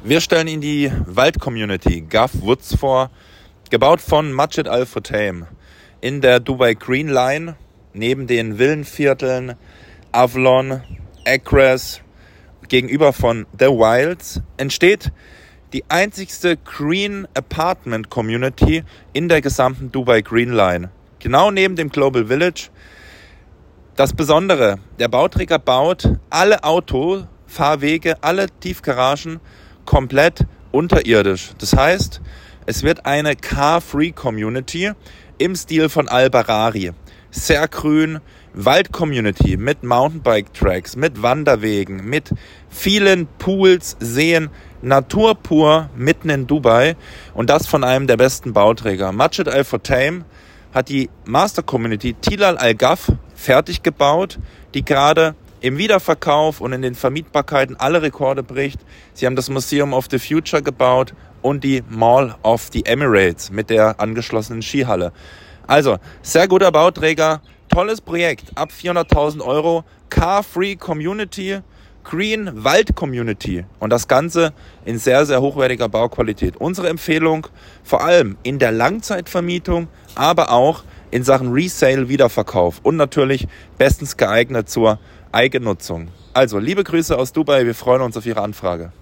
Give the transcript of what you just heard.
Wir stellen Ihnen die Wald-Community Gulf Woods vor, gebaut von Majid Al Futtaim in der Dubai Green Line, neben den Villenvierteln Avalon, Acres, gegenüber von The Wilds, entsteht die einzigste Green Apartment Community in der gesamten Dubai Green Line, genau neben dem Global Village. Das Besondere, der Bauträger baut alle Autofahrwege, alle Tiefgaragen komplett unterirdisch. Das heißt, es wird eine Car-Free-Community im Stil von Al-Barari. Sehr grün, Wald-Community mit Mountainbike-Tracks, mit Wanderwegen, mit vielen Pools, Seen, Natur pur mitten in Dubai und das von einem der besten Bauträger. Majid Al Futtaim hat die Master-Community Tilal Al Ghaf fertig gebaut, die gerade im Wiederverkauf und in den Vermietbarkeiten alle Rekorde bricht. Sie haben das Museum of the Future gebaut und die Mall of the Emirates mit der angeschlossenen Skihalle. Also, sehr guter Bauträger, tolles Projekt, ab 400.000 Euro, Car-Free Community, Green Wald Community und das Ganze in sehr, sehr hochwertiger Bauqualität. Unsere Empfehlung vor allem in der Langzeitvermietung, aber auch in Sachen Resale, Wiederverkauf und natürlich bestens geeignet zur Eigennutzung. Also, liebe Grüße aus Dubai, wir freuen uns auf Ihre Anfrage.